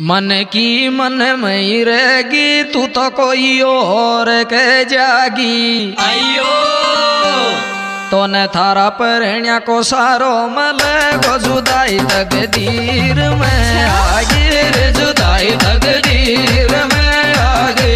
मन की मन में रहेगी तू तो कोई और कह जागी। अयो तो न थारा परण्या को सारो मले को जुदाई तकदीर में आगे रे जुदाई तकदीर में आगे।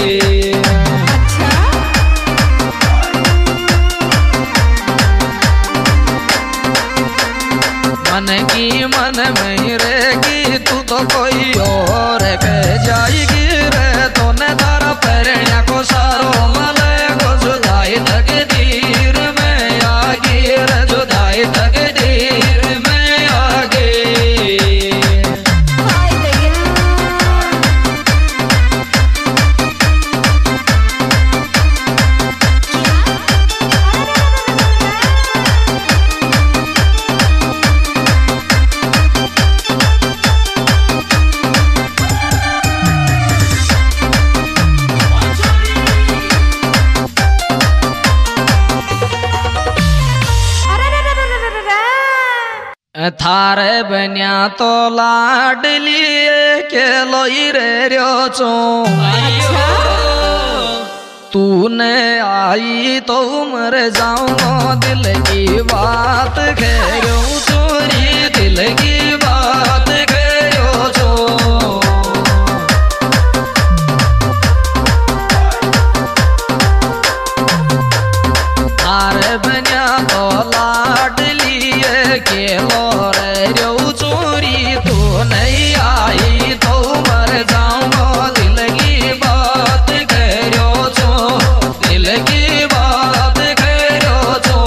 मन की मन में रहेगी तू तो कोई और कह जाएगी रे। तो न तारा परण्या को सारो मले को जुदाई तकदीर में आगे रे जुदाई तकदीर में आगे। थारे बन्या तो लाडली के लोई रे रो चो। तूने आई तो मर जाऊं दिल की बात कहो चोरी दिल की बात कहो चो। थारे बन्या तो लाडली के लो रे रो चोरी तू नहीं आई तो मर जाऊं दिल की बात करो चो दिल की बात करो चो।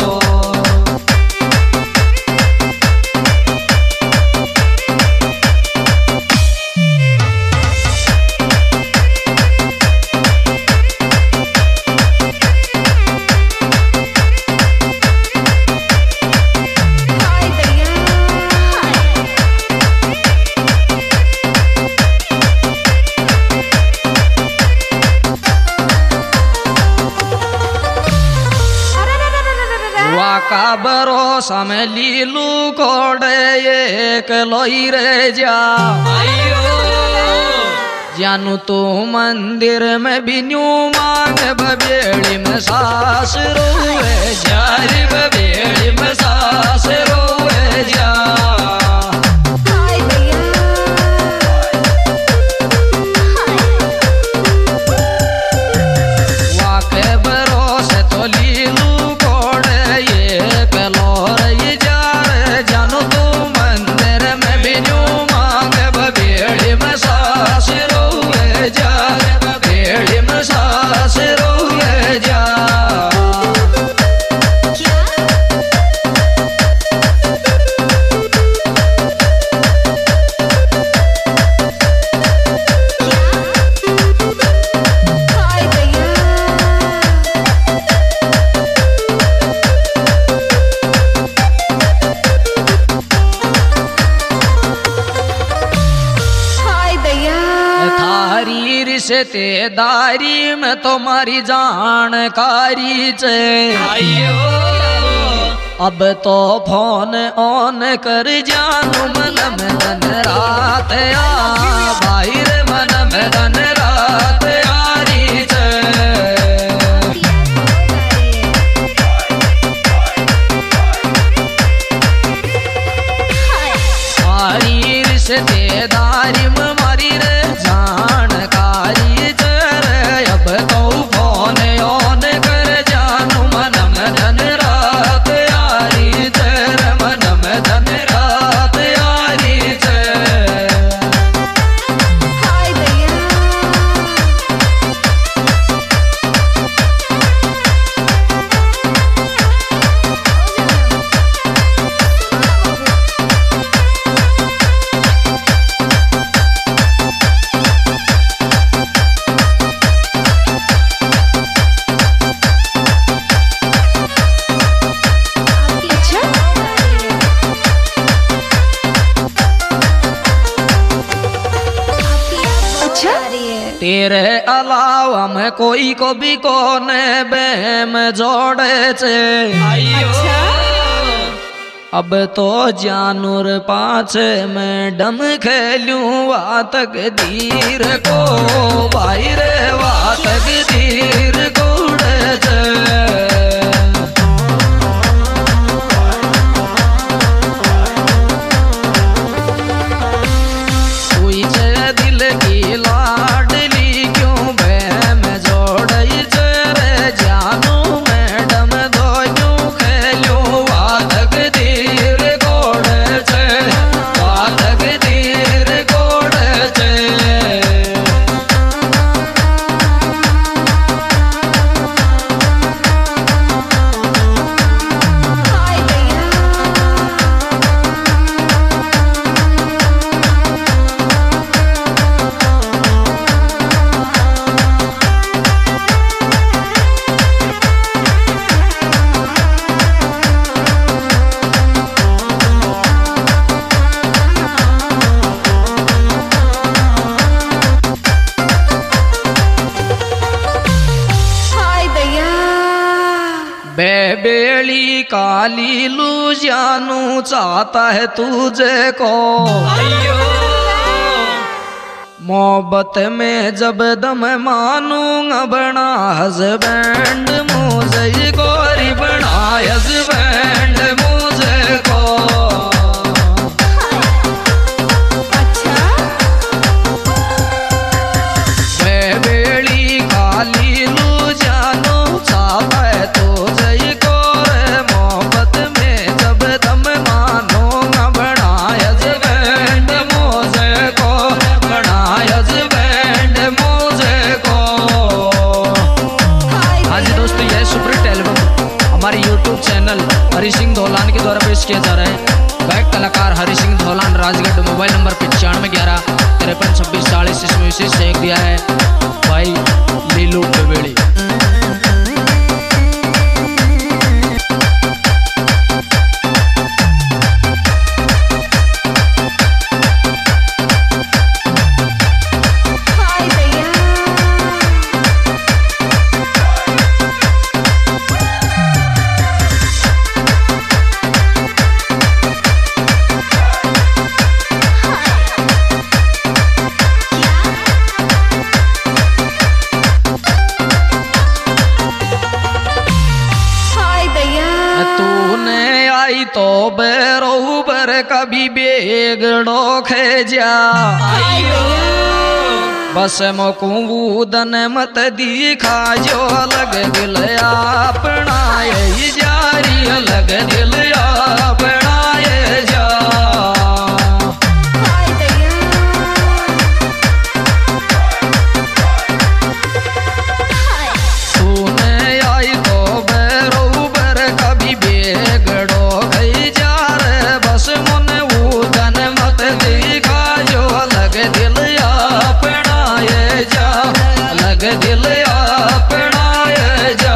का भरोसा में लीलू कोड़े एक लोई रे जा। जानू तो मंदिर में भी न्यू मांग बबेड़ी में सास रोए जारी बबेड़ी में सास रोए जा। वाके भरोसे तो लीलू जानू तू मंदिर में बिनू मांग बबेड़ी में सास रोए जा बबेड़ी में सास रोए जा। रिश्तेदारी में तुम्हारी जानकारी चे। अब तो फोन ऑन कर जानू मन में दिन रात आ भाई रे मन में दिन रात आ रही चे। हमारी रिश्तेदारी में मारी रे जानकारी रे। अब तो फोन ऑन कर जानू मन में दिन रात आ रही रे मन में दिन रात आ रही रे। तेरे अलावा मैं कोई को भी कोने बहम जोड़े चे। अब तो जानूर पाछे मैडम खेलूं वा तकदीर को भाई रे वा तकदीर को दिल की लाडली क्यों बहम जोड़ई रे जानू मैडम दोनों खेलूं वा तकदीर गोड़ छे वा तकदीर गोड़ छे। बेबेली काली लू जानू चाहता है तुझे को मोहब्बत में जब दम मानूंगा बना हस्बैंड मुझे गोरी बना हस्बैंड मुझे को। बेबेली काली लू जानू चाहता है यूट्यूब चैनल हरि सिंह धौलान के द्वारा पेश किया जा रहा है। गायक कलाकार हरि सिंह धौलान राजगढ़। Mobile number 9511 53 26 40। इसमें विशेष सहयोग दिया है भाई लीलू बेबेड़ी। तो बेरोबर कभी बेगड़ो खे जा बस मकू दन मत दिखा जो अलग दिल अपना यही जारी अलग दिल अपना ये जा। तूने आई तो बेरोबर कभी बेगड़ो दिल अपना ये जा।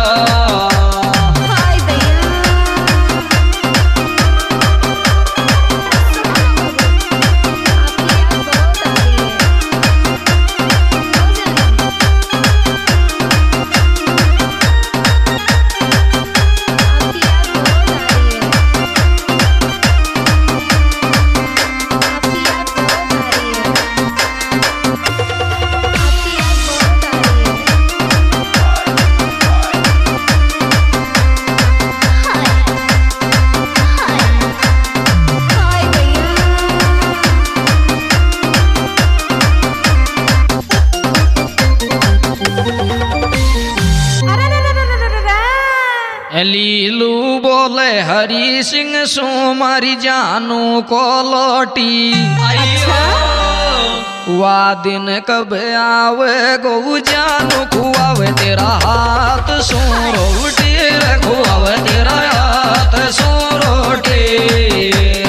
लीलू बोले हरि सिंह सो मारी जानू को लौटी। वा दिन कब आवे गो जानू खुआवे तेरा हाथ सो रोटी खुआवे तेरा हाथ सो रोटी।